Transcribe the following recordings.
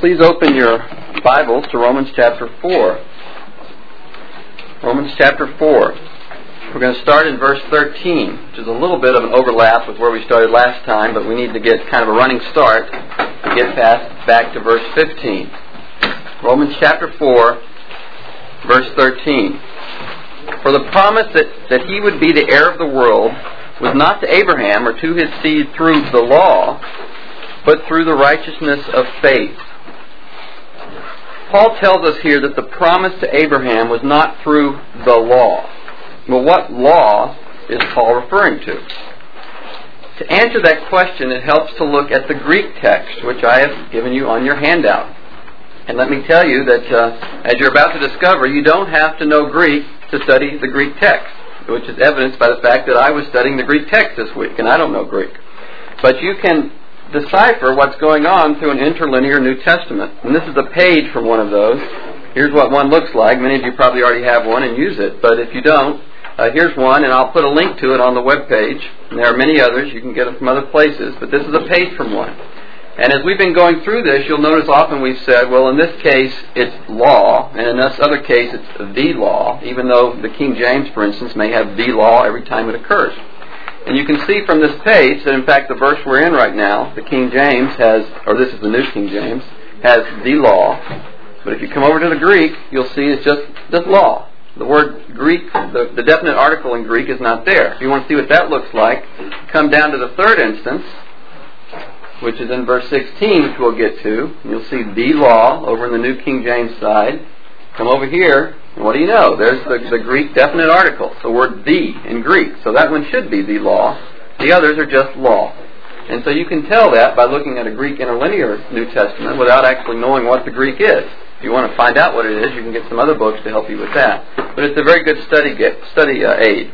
Please open your Bibles to Romans chapter 4. Romans chapter 4. We're going to start in verse 13, which is a little bit of an overlap with where we started last time, but we need to get kind of a running start to get back to verse 15. Romans chapter 4, verse 13. For the promise that he would be the heir of the world was not to Abraham or to his seed through the law, but through the righteousness of faith. Paul tells us here that the promise to Abraham was not through the law. Well, what law is Paul referring to? To answer that question, it helps to look at the Greek text, which I have given you on your handout. And let me tell you that as you're about to discover, you don't have to know Greek to study the Greek text, which is evidenced by the fact that I was studying the Greek text this week, and I don't know Greek. But you can decipher what's going on through an interlinear New Testament. And this is a page from one of those. Here's what one looks like. Many of you probably already have one and use it. But if you don't, here's one, and I'll put a link to it on the web page. And there are many others. You can get them from other places. But this is a page from one. And as we've been going through this, you'll notice often we've said, well, in this case, it's law. And in this other case, it's the law, even though the King James, for instance, may have the law every time it occurs. And you can see from this page that, in fact, the verse we're in right now, the King James has, or this is the New King James, has the law. But if you come over to the Greek, you'll see it's just law. The word Greek, the definite article in Greek is not there. If you want to see what that looks like, come down to the third instance, which is in verse 16, which we'll get to. And you'll see the law over in the New King James side. Come over here, and what do you know? There's the Greek definite article, the word the in Greek. So that one should be the law. The others are just law. And so you can tell that by looking at a Greek interlinear New Testament without actually knowing what the Greek is. If you want to find out what it is, you can get some other books to help you with that. But it's a very good study aid.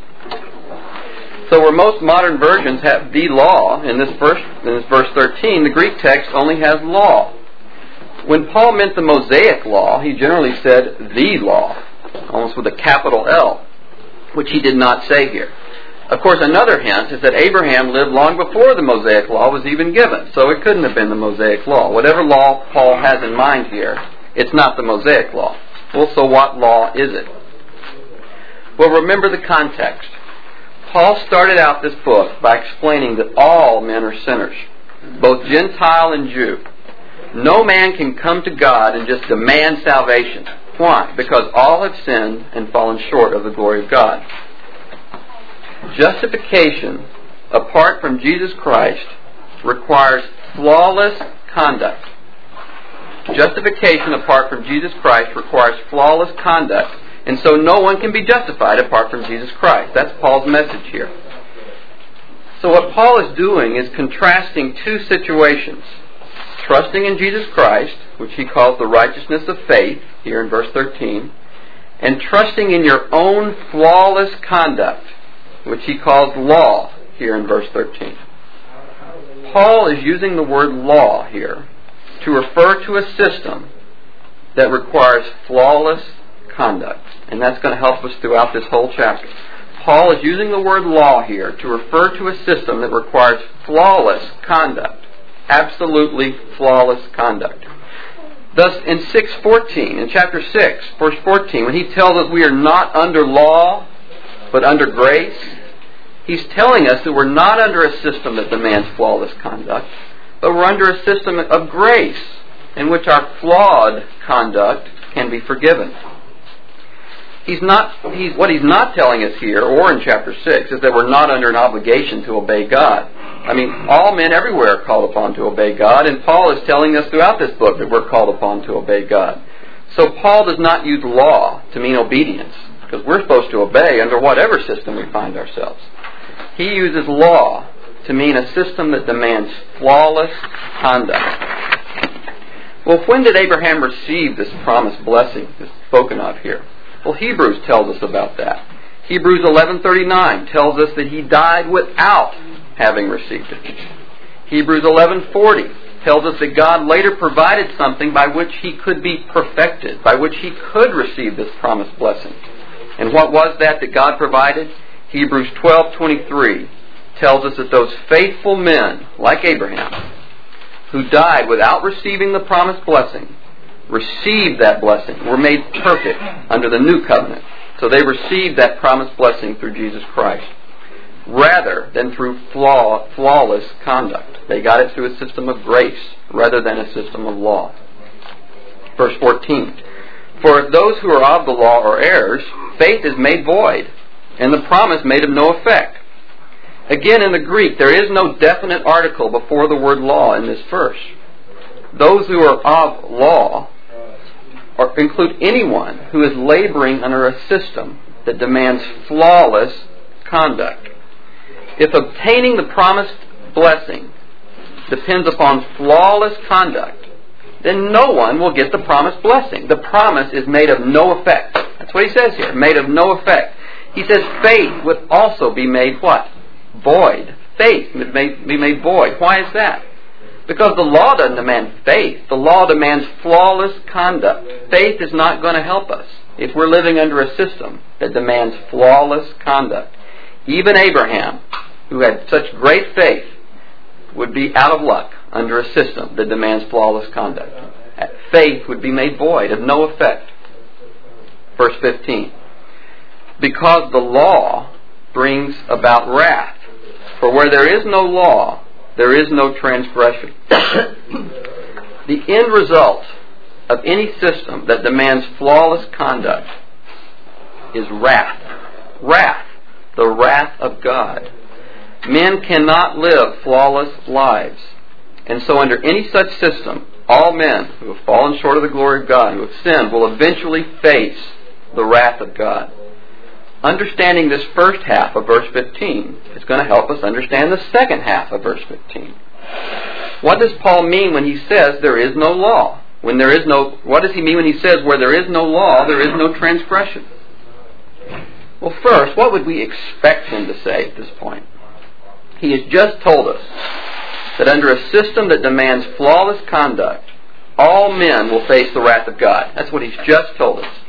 So where most modern versions have the law, in this verse 13, the Greek text only has law. When Paul meant the Mosaic law, he generally said the law, almost with a capital L, which he did not say here. Of course, another hint is that Abraham lived long before the Mosaic law was even given, so it couldn't have been the Mosaic law. Whatever law Paul has in mind here, it's not the Mosaic law. Well, so what law is it? Well, remember the context. Paul started out this book by explaining that all men are sinners, both Gentile and Jew. No man can come to God and just demand salvation. Why? Because all have sinned and fallen short of the glory of God. Justification, apart from Jesus Christ, requires flawless conduct. Justification, apart from Jesus Christ, requires flawless conduct. And so no one can be justified apart from Jesus Christ. That's Paul's message here. So what Paul is doing is contrasting two situations. Trusting in Jesus Christ, which he calls the righteousness of faith, here in verse 13, and trusting in your own flawless conduct, which he calls law, here in verse 13. Paul is using the word law here to refer to a system that requires flawless conduct. And that's going to help us throughout this whole chapter. Paul is using the word law here to refer to a system that requires flawless conduct. Absolutely flawless conduct. Thus, in chapter 6, verse 14, when he tells us we are not under law, but under grace, he's telling us that we're not under a system that demands flawless conduct, but we're under a system of grace in which our flawed conduct can be forgiven. What he's not telling us here, or in chapter 6, is that we're not under an obligation to obey God. I mean, all men everywhere are called upon to obey God, and Paul is telling us throughout this book that we're called upon to obey God. So Paul does not use law to mean obedience, because we're supposed to obey under whatever system we find ourselves. He uses law to mean a system that demands flawless conduct. Well, when did Abraham receive this promised blessing that's spoken of here? Well, Hebrews tells us about that. Hebrews 11:39 tells us that he died without having received it. Hebrews 11:40 tells us that God later provided something by which he could be perfected, by which he could receive this promised blessing. And what was that God provided? Hebrews 12:23 tells us that those faithful men, like Abraham, who died without receiving the promised blessing received that blessing, were made perfect under the new covenant. So they received that promised blessing through Jesus Christ, rather than through flawless conduct. They got it through a system of grace rather than a system of law. Verse 14. For if those who are of the law are heirs, faith is made void, and the promise made of no effect. Again, in the Greek, there is no definite article before the word law in this verse. Those who are of law include anyone who is laboring under a system that demands flawless conduct. If obtaining the promised blessing depends upon flawless conduct, then no one will get the promised blessing. The promise is made of no effect. That's what he says here, made of no effect. He says faith would also be made what? Void. Faith would be made void. Why is that? Because the law doesn't demand faith. The law demands flawless conduct. Faith is not going to help us if we're living under a system that demands flawless conduct. Even Abraham, who had such great faith, would be out of luck under a system that demands flawless conduct. Faith would be made void, of no effect. Verse 15. Because the law brings about wrath. For where there is no law, there is no transgression. The end result of any system that demands flawless conduct is wrath. Wrath. The wrath of God. Men cannot live flawless lives. And so under any such system, all men who have fallen short of the glory of God, who have sinned, will eventually face the wrath of God. Understanding this first half of verse 15 is going to help us understand the second half of verse 15. What does Paul mean when he says there is no law? What does he mean when he says where there is no law, there is no transgression? Well, first, what would we expect him to say at this point? He has just told us that under a system that demands flawless conduct, all men will face the wrath of God. That's what he's just told us.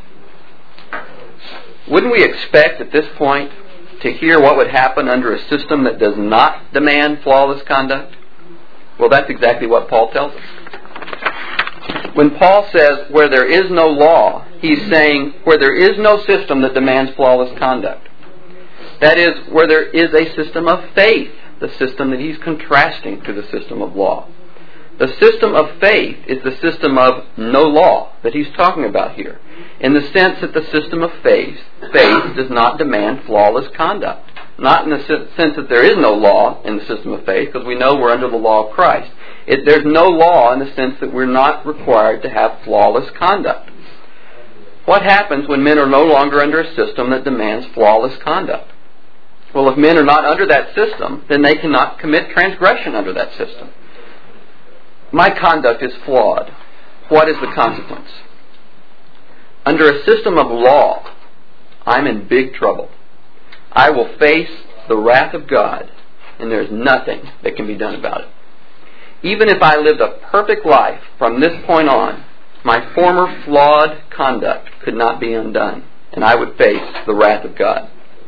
Wouldn't we expect at this point to hear what would happen under a system that does not demand flawless conduct? Well, that's exactly what Paul tells us. When Paul says where there is no law, he's saying where there is no system that demands flawless conduct. That is, where there is a system of faith, the system that he's contrasting to the system of law. The system of faith is the system of no law that he's talking about here, in the sense that the system of faith does not demand flawless conduct. Not in the sense that there is no law in the system of faith, because we know we're under the law of Christ. There's no law in the sense that we're not required to have flawless conduct. What happens when men are no longer under a system that demands flawless conduct? Well, if men are not under that system, then they cannot commit transgression under that system. My conduct is flawed. What is the consequence? Under a system of law, I'm in big trouble. I will face the wrath of God, and there's nothing that can be done about it. Even if I lived a perfect life from this point on, my former flawed conduct could not be undone, and I would face the wrath of God.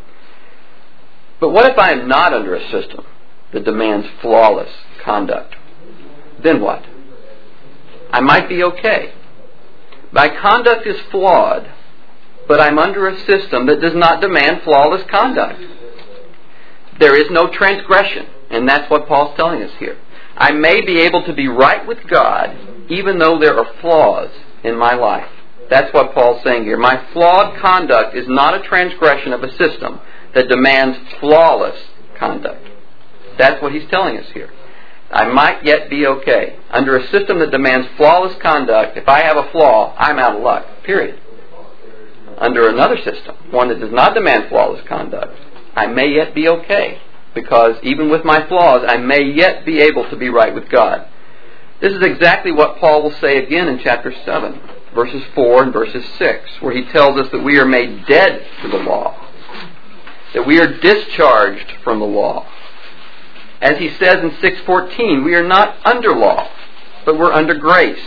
But what if I am not under a system that demands flawless conduct? Then what? I might be okay. My conduct is flawed, but I'm under a system that does not demand flawless conduct. There is no transgression, and that's what Paul's telling us here. I may be able to be right with God, even though there are flaws in my life. That's what Paul's saying here. My flawed conduct is not a transgression of a system that demands flawless conduct. That's what he's telling us here. I might yet be okay. Under a system that demands flawless conduct, if I have a flaw, I'm out of luck. Period. Under another system, one that does not demand flawless conduct, I may yet be okay. Because even with my flaws, I may yet be able to be right with God. This is exactly what Paul will say again in chapter 7, verses 4 and verses 6, where he tells us that we are made dead to the law, that we are discharged from the law. As he says in 6:14, we are not under law, but we're under grace.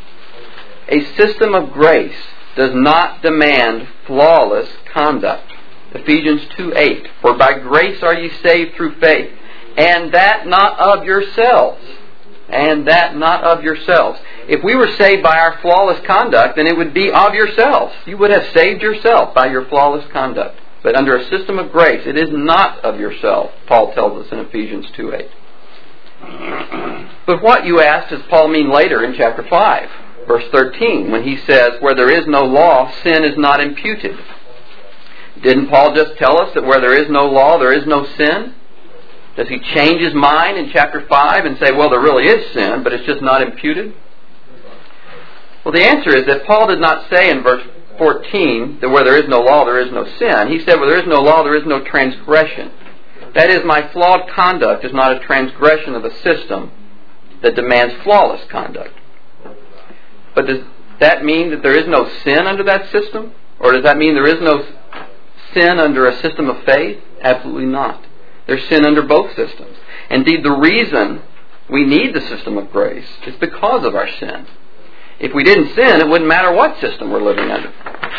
A system of grace does not demand flawless conduct. Ephesians 2:8, for by grace are ye saved through faith, and that not of yourselves. and that not of yourselves. If we were saved by our flawless conduct, then it would be of yourselves. You would have saved yourself by your flawless conduct. But under a system of grace, it is not of yourself, Paul tells us in Ephesians 2:8. But what, you ask, does Paul mean later in chapter 5, verse 13, when he says, where there is no law, sin is not imputed? Didn't Paul just tell us that where there is no law, there is no sin? Does he change his mind in chapter 5 and say, well, there really is sin, but it's just not imputed? Well, the answer is that Paul did not say in verse 14 that where there is no law, there is no sin. He said where there is no law, there is no transgression. That is, my flawed conduct is not a transgression of a system that demands flawless conduct. But does that mean that there is no sin under that system? Or does that mean there is no sin under a system of faith? Absolutely not. There's sin under both systems. Indeed, the reason we need the system of grace is because of our sin. If we didn't sin, it wouldn't matter what system we're living under.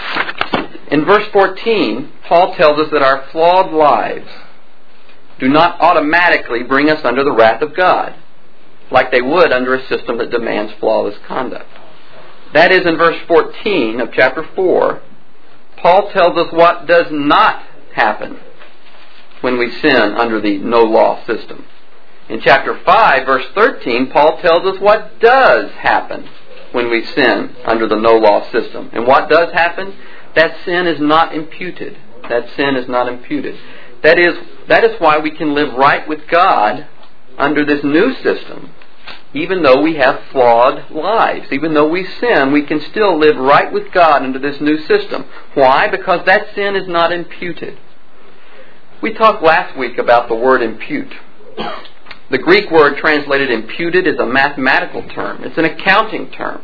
In verse 14, Paul tells us that our flawed lives do not automatically bring us under the wrath of God, like they would under a system that demands flawless conduct. That is, in verse 14 of chapter 4, Paul tells us what does not happen when we sin under the no-law system. In chapter 5, verse 13, Paul tells us what does happen when we sin under the no-law system. And what does happen? That sin is not imputed. That sin is not imputed. That is why we can live right with God under this new system. Even though we have flawed lives, even though we sin, we can still live right with God under this new system. Why? Because that sin is not imputed. We talked last week about the word impute. The Greek word translated imputed is a mathematical term. It's an accounting term.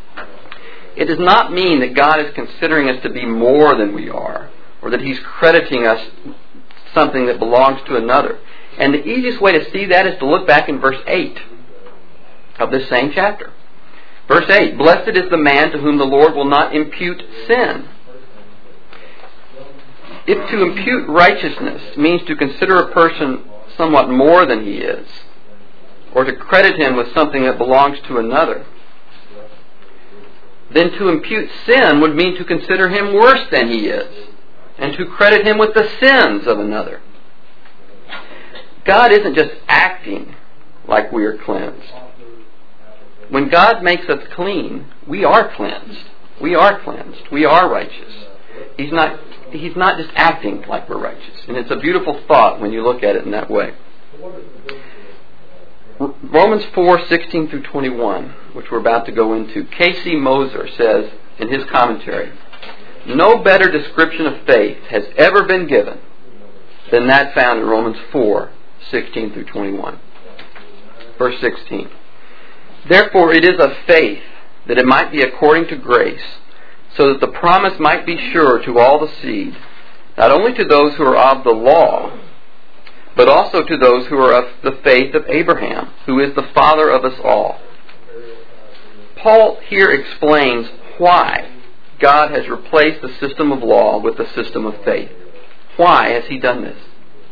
It does not mean that God is considering us to be more than we are, or that He's crediting us something that belongs to another. And the easiest way to see that is to look back in verse 8 of this same chapter. Verse 8, blessed is the man to whom the Lord will not impute sin. If to impute righteousness means to consider a person somewhat more than he is, or to credit him with something that belongs to another, then to impute sin would mean to consider him worse than he is, and to credit him with the sins of another. God isn't just acting like we are cleansed. When God makes us clean, we are cleansed. We are cleansed. We are righteous. He's not just acting like we're righteous. And it's a beautiful thought when you look at it in that way. Romans 4:16 through 21, which we're about to go into, K.C. Moser says in his commentary, no better description of faith has ever been given than that found in Romans 4:16 through 21. Verse 16. Therefore it is of faith that it might be according to grace, so that the promise might be sure to all the seed, not only to those who are of the law, but also to those who are of the faith of Abraham, who is the father of us all. Paul here explains why God has replaced the system of law with the system of faith. Why has He done this?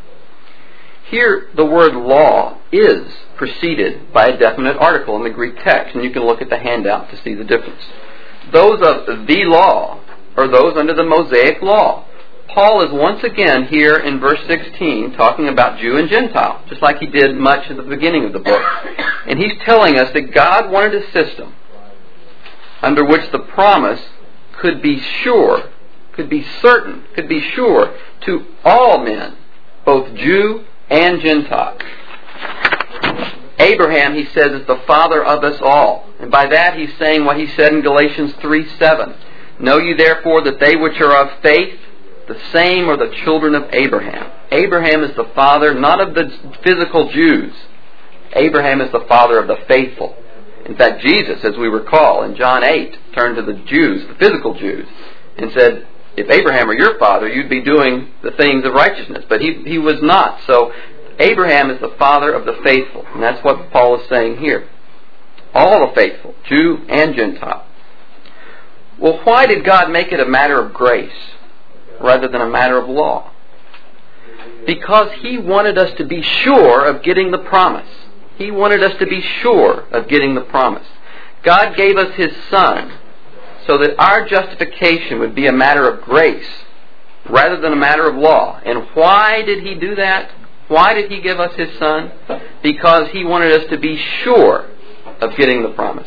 Here, the word law is preceded by a definite article in the Greek text, and you can look at the handout to see the difference. Those of the law are those under the Mosaic law. Paul is once again here in verse 16 talking about Jew and Gentile, just like he did much at the beginning of the book. And he's telling us that God wanted a system under which the promise could be sure, could be certain, could be sure to all men, both Jew and Gentile. Abraham, he says, is the father of us all. And by that he's saying what he said in Galatians 3:7. Know ye therefore that they which are of faith, the same are the children of Abraham. Abraham is the father not of the physical Jews. Abraham is the father of the faithful. In fact, Jesus, as we recall, in John 8, turned to the Jews, the physical Jews, and said, if Abraham were your father, you'd be doing the things of righteousness. But he was not. So Abraham is the father of the faithful. And that's what Paul is saying here. All the faithful, Jew and Gentile. Well, why did God make it a matter of grace rather than a matter of law? Because He wanted us to be sure of getting the promise. He wanted us to be sure of getting the promise. God gave us His Son so that our justification would be a matter of grace rather than a matter of law. And why did He do that? Why did He give us His Son? Because He wanted us to be sure of getting the promise.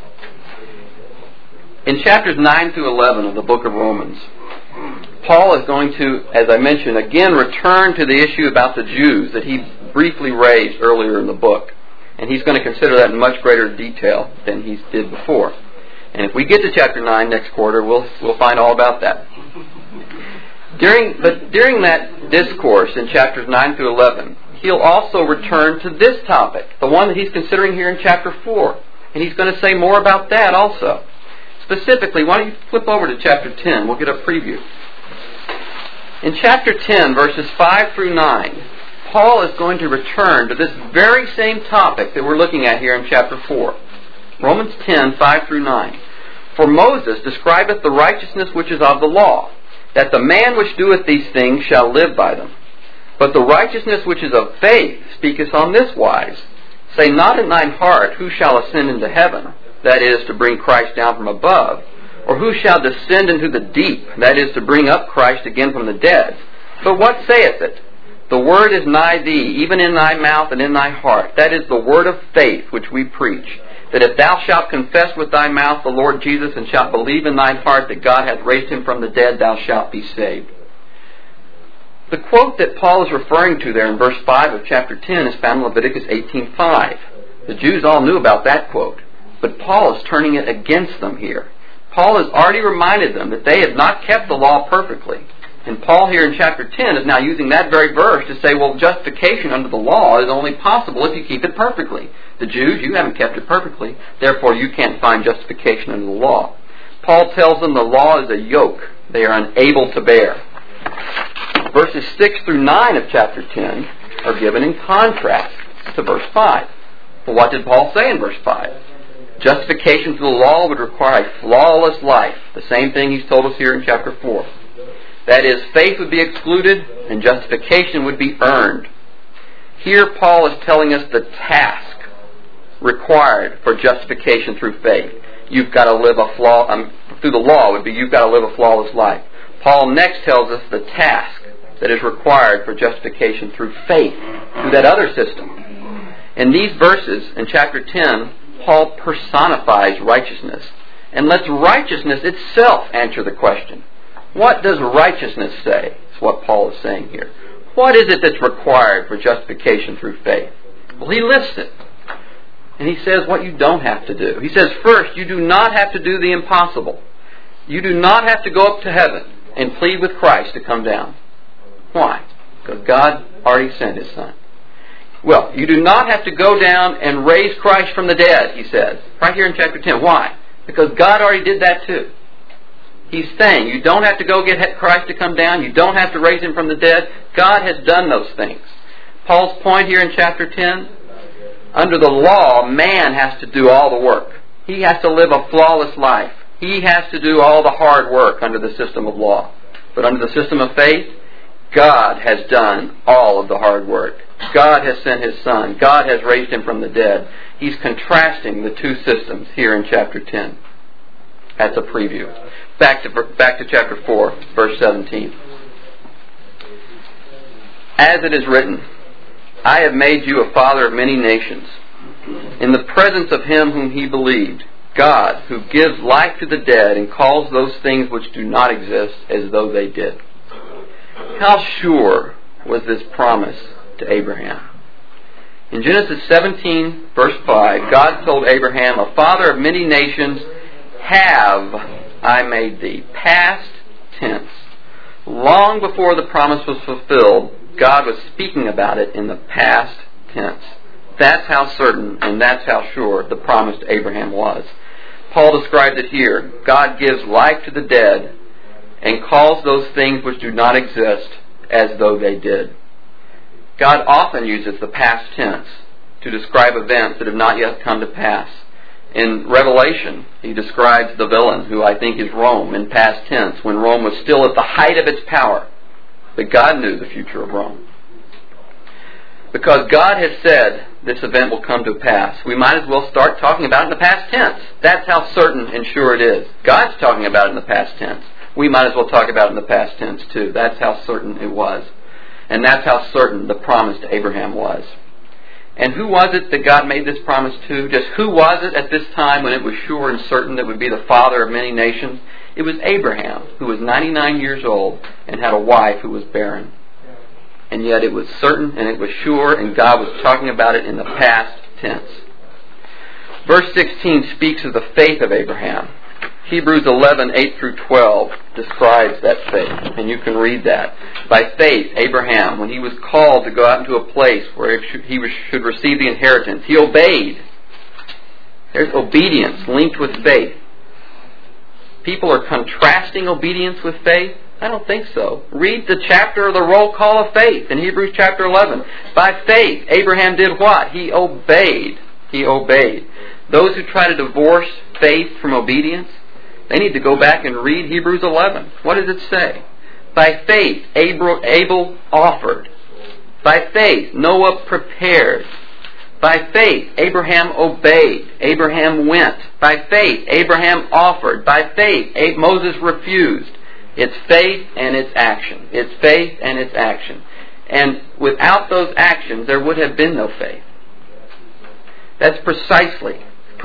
In chapters 9 through 11 of the book of Romans, Paul is going to, as I mentioned, again return to the issue about the Jews that he briefly raised earlier in the book. And he's going to consider that in much greater detail than he did before. And if we get to chapter 9 next quarter, we'll find all about that. During that discourse in chapters 9 through 11, he'll also return to this topic, the one that he's considering here in chapter 4. And he's going to say more about that also. Specifically, why don't you flip over to chapter 10? We'll get a preview. In chapter 10, verses 5 through 9, Paul is going to return to this very same topic that we're looking at here in chapter 4. Romans 10, 5 through 9. For Moses describeth the righteousness which is of the law, that the man which doeth these things shall live by them. But the righteousness which is of faith speaketh on this wise, Say not in thine heart, who shall ascend into heaven, that is, to bring Christ down from above, or who shall descend into the deep, that is, to bring up Christ again from the dead. But what saith it? The word is nigh thee, even in thy mouth and in thy heart. That is the word of faith which we preach, that if thou shalt confess with thy mouth the Lord Jesus, and shalt believe in thine heart that God hath raised him from the dead, thou shalt be saved. The quote that Paul is referring to there in verse 5 of chapter 10 is found in Leviticus 18:5. The Jews all knew about that quote, but Paul is turning it against them here. Paul has already reminded them that they have not kept the law perfectly. And Paul here in chapter 10 is now using that very verse to say, well, justification under the law is only possible if you keep it perfectly. The Jews, you haven't kept it perfectly, therefore you can't find justification under the law. Paul tells them the law is a yoke they are unable to bear. Verses 6 through 9 of chapter 10 are given in contrast to verse 5. Well, what did Paul say in verse 5? Justification through the law would require a flawless life. The same thing he's told us here in chapter 4. That is, faith would be excluded and justification would be earned. Here Paul is telling us the task required for justification through faith. You've got to live through the law would be you've got to live a flawless life. Paul next tells us the task that is required for justification through faith, through that other system. In these verses, in chapter 10, Paul personifies righteousness and lets righteousness itself answer the question. What does righteousness say? Is what Paul is saying here. What is it that's required for justification through faith? Well, he lists it. And he says what you don't have to do. He says, first, you do not have to do the impossible. You do not have to go up to heaven and plead with Christ to come down. Why? Because God already sent His Son. Well, you do not have to go down and raise Christ from the dead, he says. Right here in chapter 10. Why? Because God already did that too. He's saying you don't have to go get Christ to come down. You don't have to raise Him from the dead. God has done those things. Paul's point here in chapter 10, under the law, man has to do all the work. He has to live a flawless life. He has to do all the hard work under the system of law. But under the system of faith, God has done all of the hard work. God has sent His Son. God has raised Him from the dead. He's contrasting the two systems here in chapter 10. That's a preview. Back to chapter 4, verse 17. As it is written, I have made you a father of many nations, in the presence of Him whom He believed, God, who gives life to the dead and calls those things which do not exist as though they did. How sure was this promise to Abraham? In Genesis 17, verse 5, God told Abraham, a father of many nations have I made thee. Past tense. Long before the promise was fulfilled, God was speaking about it in the past tense. That's how certain and that's how sure the promise to Abraham was. Paul describes it here. God gives life to the dead and calls those things which do not exist as though they did. God often uses the past tense to describe events that have not yet come to pass. In Revelation, He describes the villain, who I think is Rome, in past tense, when Rome was still at the height of its power. But God knew the future of Rome. Because God has said this event will come to pass, we might as well start talking about it in the past tense. That's how certain and sure it is. God's talking about it in the past tense. We might as well talk about it in the past tense too. That's how certain it was. And that's how certain the promise to Abraham was. And who was it that God made this promise to? Just who was it at this time when it was sure and certain that would be the father of many nations? It was Abraham, who was 99 years old and had a wife who was barren. And yet it was certain and it was sure, and God was talking about it in the past tense. Verse 16 speaks of the faith of Abraham. Hebrews 11:8 through 12 describes that faith, and you can read that. By faith, Abraham, when he was called to go out into a place where he should receive the inheritance, he obeyed. There's obedience linked with faith. People are contrasting obedience with faith. I don't think so. Read the chapter of the roll call of faith in Hebrews chapter 11. By faith, Abraham did what? He obeyed. He obeyed. Those who try to divorce faith from obedience, they need to go back and read Hebrews 11. What does it say? By faith, Abel offered. By faith, Noah prepared. By faith, Abraham obeyed. Abraham went. By faith, Abraham offered. By faith, Moses refused. It's faith and it's action. It's faith and it's action. And without those actions, there would have been no faith. That's precisely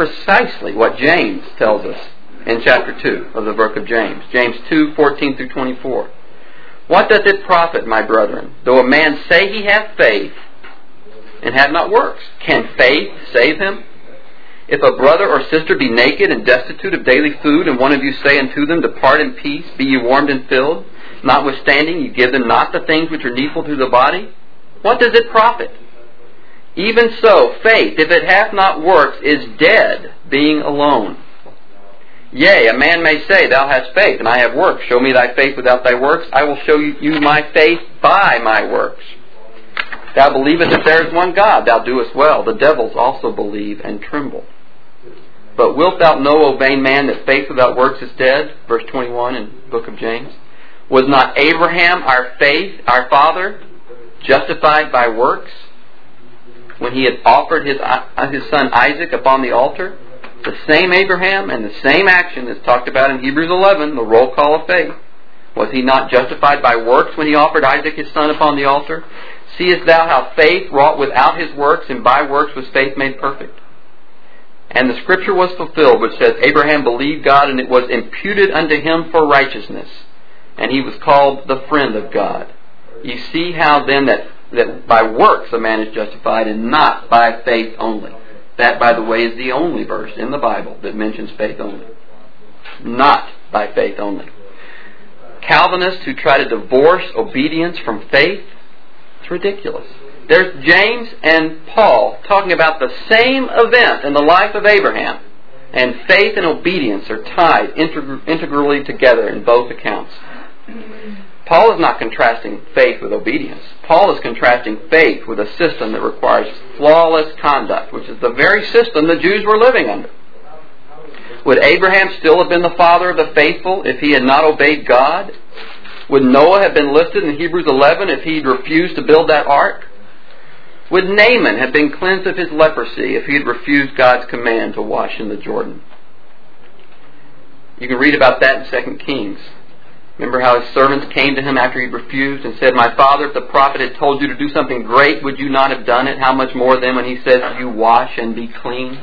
what James tells us in chapter 2 of the book of James. James 2:14 through 24. What doth it profit, my brethren, though a man say he hath faith and have not works? Can faith save him? If a brother or sister be naked and destitute of daily food, and one of you say unto them, Depart in peace, be ye warmed and filled, notwithstanding ye give them not the things which are needful to the body, what does it profit? Even so, faith, if it hath not works, is dead, being alone. Yea, a man may say, Thou hast faith, and I have works. Show me thy faith without thy works. I will show you my faith by my works. Thou believest that there is one God, thou doest well. The devils also believe and tremble. But wilt thou know, O vain man, that faith without works is dead? Verse 21 in the book of James. Was not Abraham, our father, justified by works when he had offered his son Isaac upon the altar? The same Abraham and the same action is talked about in Hebrews 11, the roll call of faith. Was he not justified by works when he offered Isaac his son upon the altar? Seest thou how faith wrought without his works, and by works was faith made perfect? And the scripture was fulfilled, which says, Abraham believed God, and it was imputed unto him for righteousness. And he was called the friend of God. You see how then that by works a man is justified, and not by faith only. That, by the way, is the only verse in the Bible that mentions faith only. Not by faith only. Calvinists who try to divorce obedience from faith, it's ridiculous. There's James and Paul talking about the same event in the life of Abraham, and faith and obedience are tied integrally together in both accounts. Paul is not contrasting faith with obedience. Paul is contrasting faith with a system that requires flawless conduct, which is the very system the Jews were living under. Would Abraham still have been the father of the faithful if he had not obeyed God? Would Noah have been listed in Hebrews 11 if he had refused to build that ark? Would Naaman have been cleansed of his leprosy if he had refused God's command to wash in the Jordan? You can read about that in 2 Kings. Remember how his servants came to him after he refused and said, My father, if the prophet had told you to do something great, would you not have done it? How much more then when he says, You wash and be clean?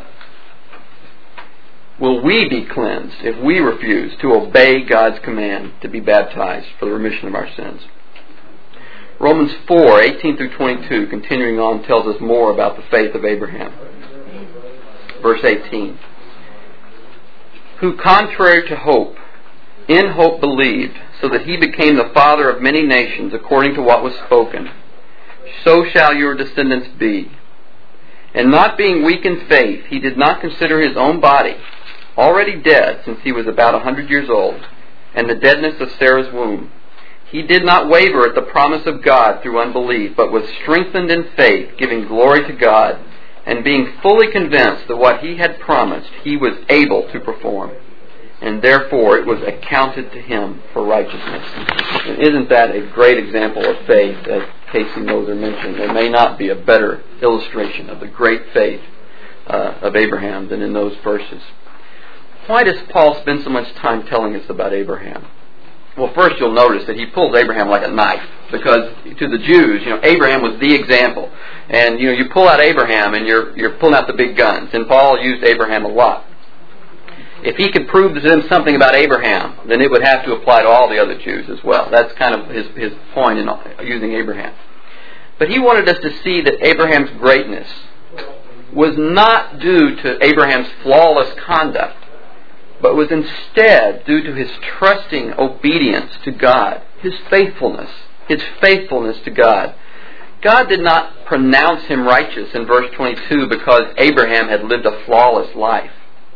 Will we be cleansed if we refuse to obey God's command to be baptized for the remission of our sins? Romans 4:18 through 22, continuing on, tells us more about the faith of Abraham. Verse 18. Who contrary to hope, in hope believed, so that he became the father of many nations, according to what was spoken. So shall your descendants be. And not being weak in faith, he did not consider his own body, already dead since he was about 100 years old, and the deadness of Sarah's womb. He did not waver at the promise of God through unbelief, but was strengthened in faith, giving glory to God, and being fully convinced that what he had promised he was able to perform. And therefore it was accounted to him for righteousness. And isn't that a great example of faith, that Casey Moser mentioned, there may not be a better illustration of the great faith of Abraham than in those verses. Why does Paul spend so much time telling us about Abraham? Well, first you'll notice that he pulls Abraham like a knife, because to the Jews, Abraham was the example. And you pull out Abraham and you're pulling out the big guns. And Paul used Abraham a lot. If he could prove to them something about Abraham, then it would have to apply to all the other Jews as well. That's kind of his point in using Abraham. But he wanted us to see that Abraham's greatness was not due to Abraham's flawless conduct, but was instead due to his trusting obedience to God, his faithfulness to God. God did not pronounce him righteous in verse 22 because Abraham had lived a flawless life.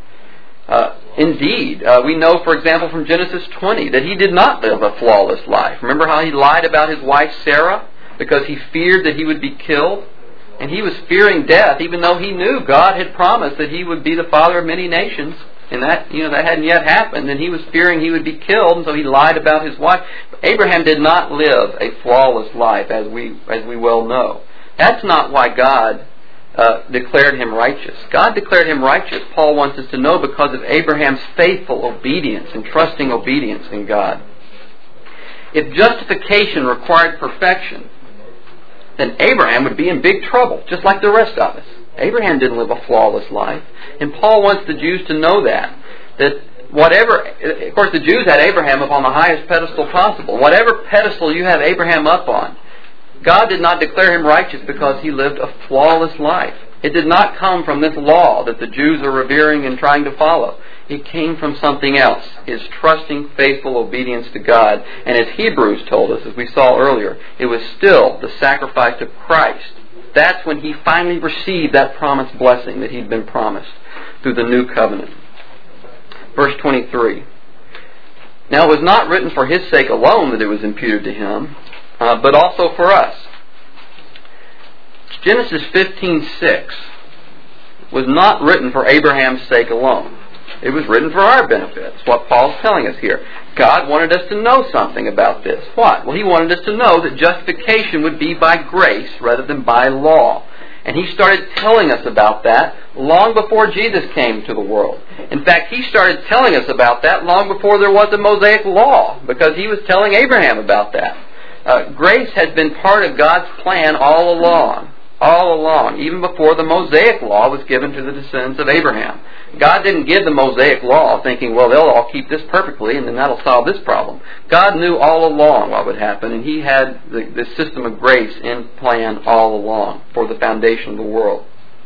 Indeed, we know, for example, from Genesis 20 that he did not live a flawless life. Remember how he lied about his wife Sarah because he feared that he would be killed? And he was fearing death even though he knew God had promised that he would be the father of many nations. And that hadn't yet happened, and he was fearing he would be killed, and so he lied about his wife. But Abraham did not live a flawless life, as we well know. That's not why God declared him righteous. God declared him righteous, Paul wants us to know, because of Abraham's faithful obedience and trusting obedience in God. If justification required perfection, then Abraham would be in big trouble, just like the rest of us. Abraham didn't live a flawless life. And Paul wants the Jews to know that whatever, of course the Jews had Abraham up on the highest pedestal possible. Whatever pedestal you have Abraham up on, God did not declare him righteous because he lived a flawless life. It did not come from this law that the Jews are revering and trying to follow. It came from something else, his trusting, faithful obedience to God. And as Hebrews told us, as we saw earlier, it was still the sacrifice of Christ. That's when he finally received that promised blessing that he'd been promised through the new covenant. Verse 23. Now it was not written for his sake alone that it was imputed to him, but also for us. Genesis 15:6 was not written for Abraham's sake alone. It was written for our benefit. That's what Paul's telling us here. God wanted us to know something about this. What? Well, he wanted us to know that justification would be by grace rather than by law. And he started telling us about that long before Jesus came to the world. In fact, he started telling us about that long before there was a Mosaic law, because he was telling Abraham about that. Grace had been part of God's plan all along, even before the Mosaic law was given to the descendants of Abraham. God didn't give the Mosaic law thinking, well, they'll all keep this perfectly and then that'll solve this problem. God knew all along what would happen, and he had the system of grace in plan all along for the foundation of the world.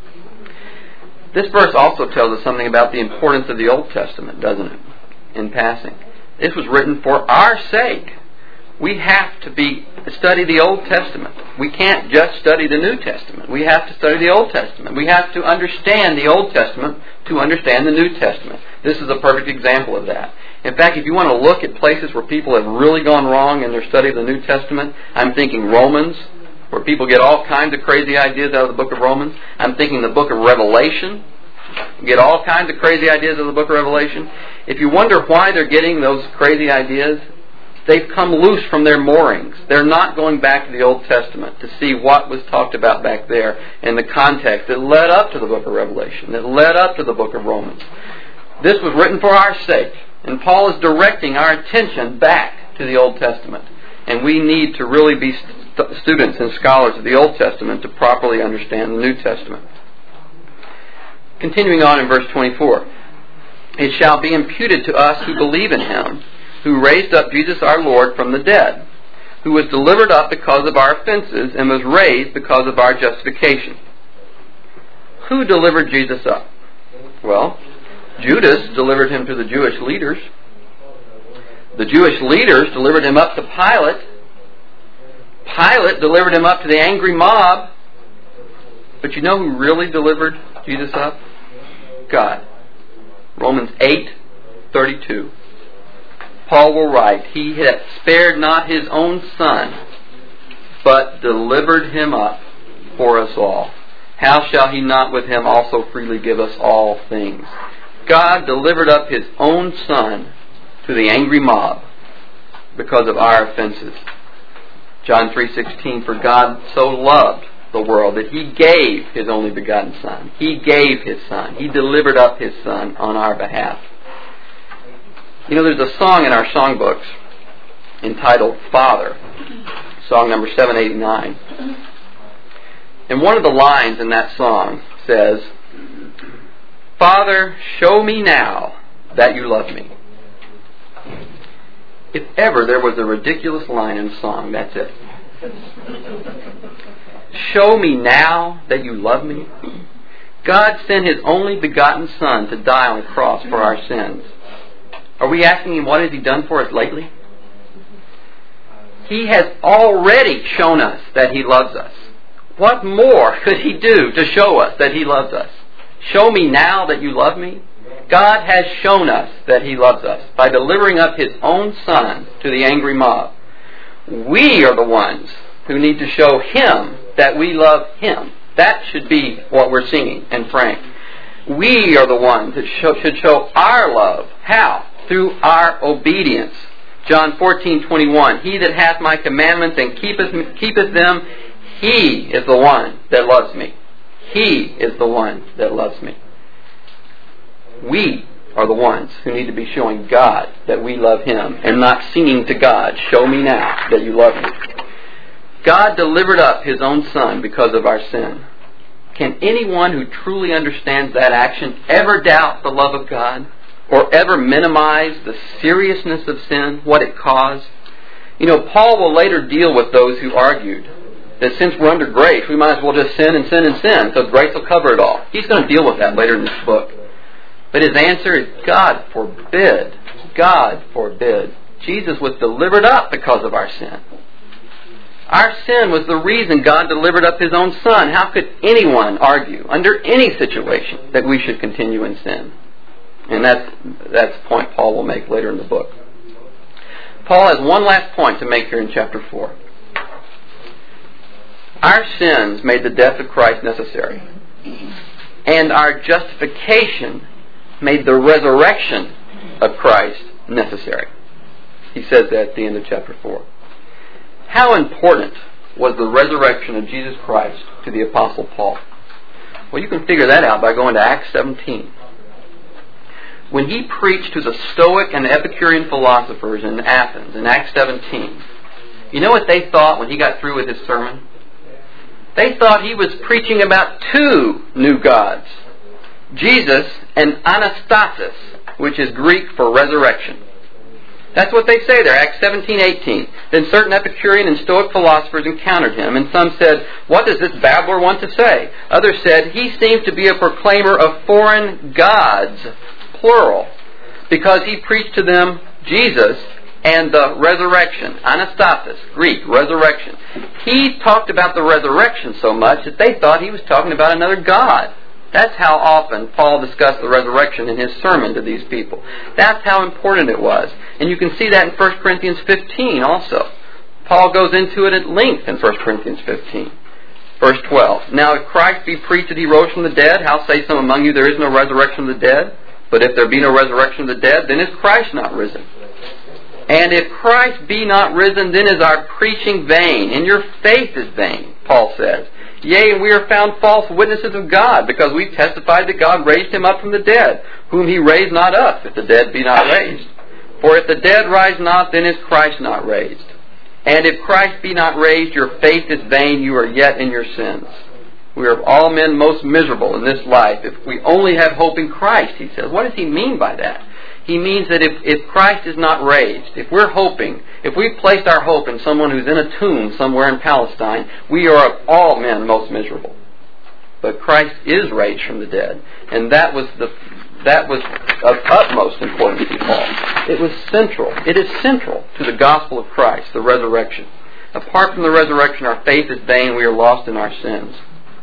This verse also tells us something about the importance of the Old Testament, doesn't it? In passing. This was written for our sake. We have to study the Old Testament. We can't just study the New Testament. We have to study the Old Testament. We have to understand the Old Testament to understand the New Testament. This is a perfect example of that. In fact, if you want to look at places where people have really gone wrong in their study of the New Testament, I'm thinking Romans, where people get all kinds of crazy ideas out of the book of Romans. I'm thinking the book of Revelation. You get all kinds of crazy ideas out of the book of Revelation. If you wonder why they're getting those crazy ideas, they've come loose from their moorings. They're not going back to the Old Testament to see what was talked about back there in the context that led up to the book of Revelation, that led up to the book of Romans. This was written for our sake, and Paul is directing our attention back to the Old Testament. And we need to really be students and scholars of the Old Testament to properly understand the New Testament. Continuing on in verse 24. It shall be imputed to us who believe in him, who raised up Jesus our Lord from the dead, who was delivered up because of our offenses and was raised because of our justification. Who delivered Jesus up? Well, Judas delivered him to the Jewish leaders. The Jewish leaders delivered him up to Pilate. Pilate delivered him up to the angry mob. But you know who really delivered Jesus up? God. Romans 8:32. Paul will write, he hath spared not his own son, but delivered him up for us all. How shall he not with him also freely give us all things? God delivered up his own son to the angry mob because of our offenses. John 3:16, for God so loved the world that He gave His only begotten Son. He gave His Son. He delivered up His Son on our behalf. You know, there's a song in our songbooks entitled Father, song number 789. And one of the lines in that song says, Father, show me now that you love me. If ever there was a ridiculous line in a song, that's it. Show me now that you love me. God sent His only begotten Son to die on the cross for our sins. Are we asking Him, what has He done for us lately? He has already shown us that He loves us. What more could He do to show us that He loves us? Show me now that you love me. God has shown us that He loves us by delivering up His own Son to the angry mob. We are the ones who need to show Him that we love Him. That should be what we're singing and praying. We are the ones that should show our love. How? Through our obedience. John 14:21. He that hath my commandments and keepeth them, he is the one that loves me. He is the one that loves me. We are the ones who need to be showing God that we love Him and not singing to God, show me now that you love me. God delivered up His own Son because of our sin. Can anyone who truly understands that action ever doubt the love of God or ever minimize the seriousness of sin, what it caused? You know, Paul will later deal with those who argued that since we're under grace, we might as well just sin and sin and sin, so grace will cover it all. He's going to deal with that later in this book. But his answer is, God forbid. God forbid. Jesus was delivered up because of our sin. Our sin was the reason God delivered up His own Son. How could anyone argue, under any situation, that we should continue in sin? And that's the point Paul will make later in the book. Paul has one last point to make here in chapter 4. Our sins made the death of Christ necessary. And our justification made the resurrection of Christ necessary. He says that at the end of chapter 4. How important was the resurrection of Jesus Christ to the Apostle Paul? Well, you can figure that out by going to Acts 17. When he preached to the Stoic and Epicurean philosophers in Athens in Acts 17, you know what they thought when he got through with his sermon? They thought he was preaching about two new gods, Jesus and Anastasis, which is Greek for resurrection. That's what they say there, Acts 17:18. Then certain Epicurean and Stoic philosophers encountered him, and some said, what does this babbler want to say? Others said, he seems to be a proclaimer of foreign gods, plural, because he preached to them Jesus and the resurrection. Anastasis, Greek, resurrection. He talked about the resurrection so much that they thought he was talking about another God. That's how often Paul discussed the resurrection in his sermon to these people. That's how important it was. And you can see that in 1 Corinthians 15 also. Paul goes into it at length in 1 Corinthians 15. Verse 12. Now if Christ be preached that He rose from the dead, how say some among you there is no resurrection of the dead? But if there be no resurrection of the dead, then is Christ not risen? And if Christ be not risen, then is our preaching vain, and your faith is vain, Paul says. Yea, and we are found false witnesses of God, because we testified that God raised Him up from the dead, whom He raised not up, if the dead be not raised. For if the dead rise not, then is Christ not raised. And if Christ be not raised, your faith is vain, you are yet in your sins. We are of all men most miserable in this life, if we only have hope in Christ, he says. What does he mean by that? He means that if Christ is not raised, if we're hoping, if we've placed our hope in someone who's in a tomb somewhere in Palestine, we are of all men most miserable. But Christ is raised from the dead, and that was of utmost importance to Paul. It was central. It is central to the gospel of Christ, the resurrection. Apart from the resurrection, our faith is vain. We are lost in our sins.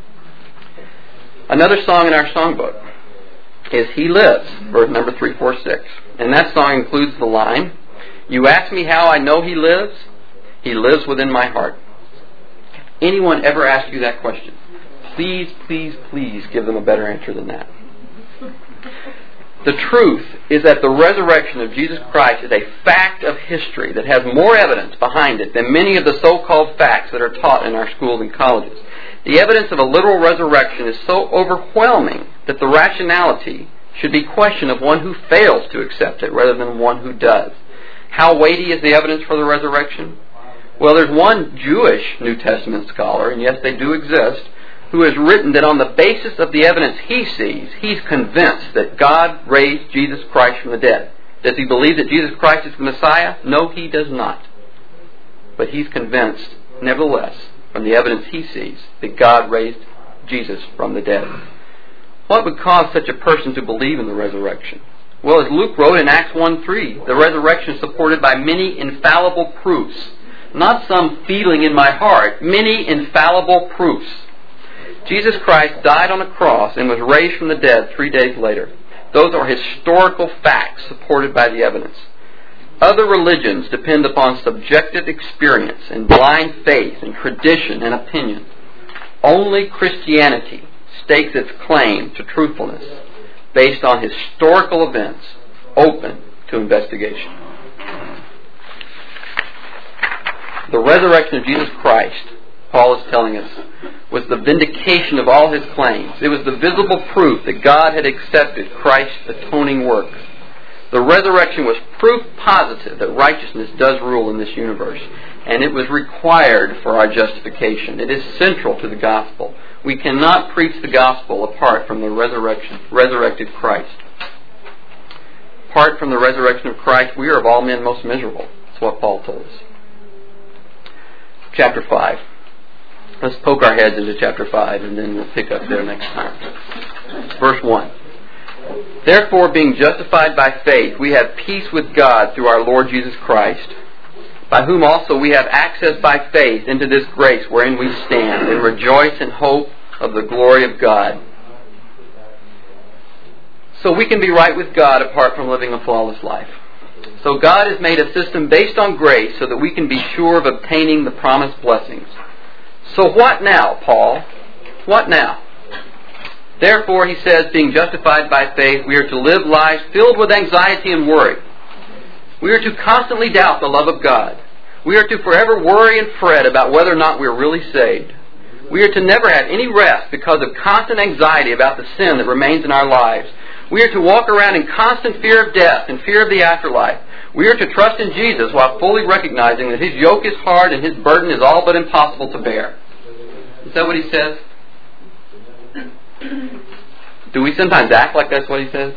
Another song in our songbook is He Lives, verse number 346. And that song includes the line, you ask me how I know He lives? He lives within my heart. If anyone ever asks you that question, please, please, please give them a better answer than that. The truth is that the resurrection of Jesus Christ is a fact of history that has more evidence behind it than many of the so-called facts that are taught in our schools and colleges. The evidence of a literal resurrection is so overwhelming that the rationality should be questioned of one who fails to accept it rather than one who does. How weighty is the evidence for the resurrection? Well, there's one Jewish New Testament scholar, and yes, they do exist, who has written that on the basis of the evidence he sees, he's convinced that God raised Jesus Christ from the dead. Does he believe that Jesus Christ is the Messiah? No, he does not. But he's convinced, nevertheless, from the evidence he sees, that God raised Jesus from the dead. What would cause such a person to believe in the resurrection? Well, as Luke wrote in Acts 1:3, the resurrection is supported by many infallible proofs. Not some feeling in my heart, many infallible proofs. Jesus Christ died on a cross and was raised from the dead 3 days later. Those are historical facts supported by the evidence. Other religions depend upon subjective experience and blind faith and tradition and opinion. Only Christianity stakes its claim to truthfulness based on historical events open to investigation. The resurrection of Jesus Christ, Paul is telling us, was the vindication of all his claims. It was the visible proof that God had accepted Christ's atoning work. The resurrection was proof positive that righteousness does rule in this universe, and it was required for our justification. It is central to the gospel. We cannot preach the gospel apart from the resurrected Christ. Apart from the resurrection of Christ, we are of all men most miserable. That's what Paul told us. Chapter 5. Let's poke our heads into chapter 5 and then we'll pick up there next time. Verse 1. Therefore, being justified by faith, we have peace with God through our Lord Jesus Christ, by whom also we have access by faith into this grace wherein we stand, and rejoice in hope of the glory of God. So we can be right with God apart from living a flawless life. So God has made a system based on grace so that we can be sure of obtaining the promised blessings. So what now, Paul? What now? Therefore, he says, being justified by faith, we are to live lives filled with anxiety and worry. We are to constantly doubt the love of God. We are to forever worry and fret about whether or not we are really saved. We are to never have any rest because of constant anxiety about the sin that remains in our lives. We are to walk around in constant fear of death and fear of the afterlife. We are to trust in Jesus while fully recognizing that His yoke is hard and His burden is all but impossible to bear. Is that what he says? Do we sometimes act like that's what he says?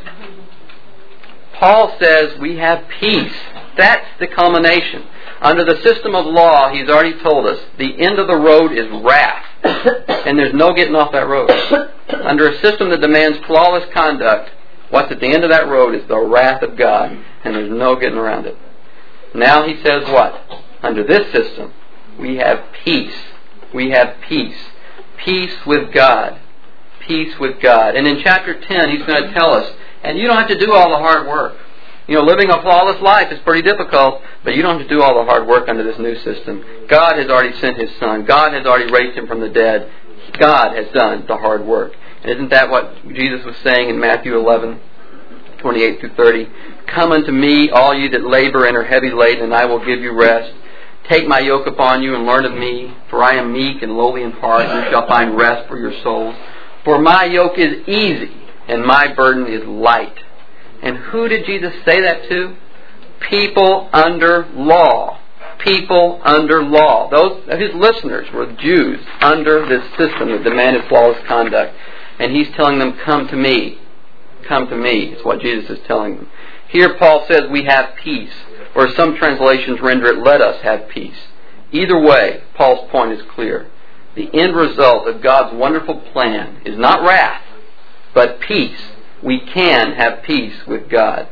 Paul says we have peace. That's the culmination. Under the system of law, he's already told us, the end of the road is wrath. And there's no getting off that road. Under a system that demands flawless conduct, what's at the end of that road is the wrath of God. And there's no getting around it. Now he says what? Under this system, we have peace. We have peace. Peace with God. Peace with God. And in chapter 10, he's going to tell us, and you don't have to do all the hard work. You know, living a flawless life is pretty difficult, but you don't have to do all the hard work under this new system. God has already sent His Son. God has already raised Him from the dead. God has done the hard work. And isn't that what Jesus was saying in Matthew 11, 28 through 30? Come unto me, all you that labor and are heavy laden, and I will give you rest. Take my yoke upon you and learn of me, for I am meek and lowly in heart, and you shall find rest for your souls. For my yoke is easy, and my burden is light. And who did Jesus say that to? People under law. People under law. Those of His listeners were Jews under this system that demanded flawless conduct. And He's telling them, come to me. Come to me. It's what Jesus is telling them. Here Paul says we have peace. Or some translations render it, let us have peace. Either way, Paul's point is clear. The end result of God's wonderful plan is not wrath, but peace. We can have peace with God.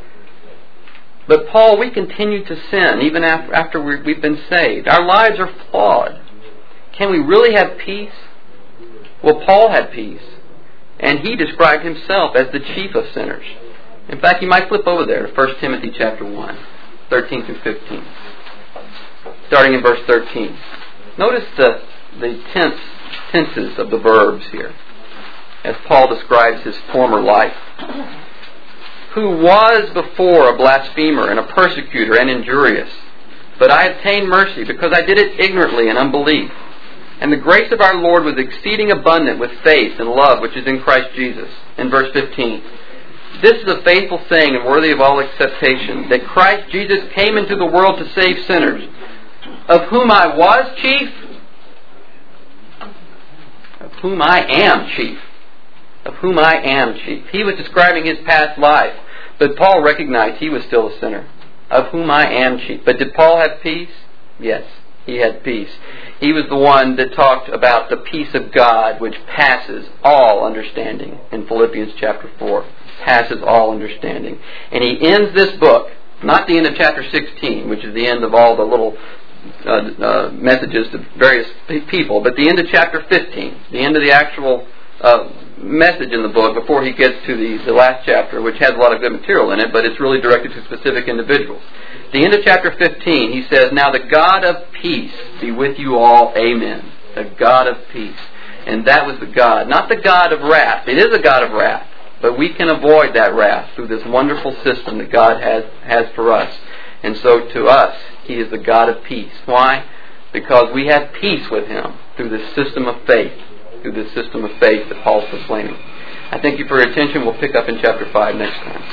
But Paul, we continue to sin even after we've been saved. Our lives are flawed. Can we really have peace? Well, Paul had peace. And he described himself as the chief of sinners. In fact, you might flip over there to 1 Timothy chapter 1, 13 through 15. Starting in verse 13. Notice the tenses of the verbs here as Paul describes his former life. who was before a blasphemer and a persecutor and injurious. But I obtained mercy because I did it ignorantly in unbelief. And the grace of our Lord was exceeding abundant with faith and love which is in Christ Jesus. In verse 15. This is a faithful saying and worthy of all acceptation, that Christ Jesus came into the world to save sinners, of whom I was chief, of whom I am chief. Of whom I am chief. He was describing his past life, but Paul recognized he was still a sinner. Of whom I am chief. But did Paul have peace? Yes, he had peace. He was the one that talked about the peace of God which passes all understanding in Philippians chapter 4. Passes all understanding. And he ends this book, not the end of chapter 16, which is the end of all the little messages to various people, but the end of chapter 15, the end of the actual message in the book before he gets to the last chapter, which has a lot of good material in it, but it's really directed to specific individuals. The end of chapter 15, he says, "Now the God of peace be with you all, amen." The God of peace. And that was the God, not the God of wrath. It is a God of wrath, but we can avoid that wrath through this wonderful system that God has for us. And so to us, he is the God of peace. Why? Because we have peace with him through this system of faith. Through this system of faith that Paul's proclaiming. I thank you for your attention. We'll pick up in chapter 5 next time.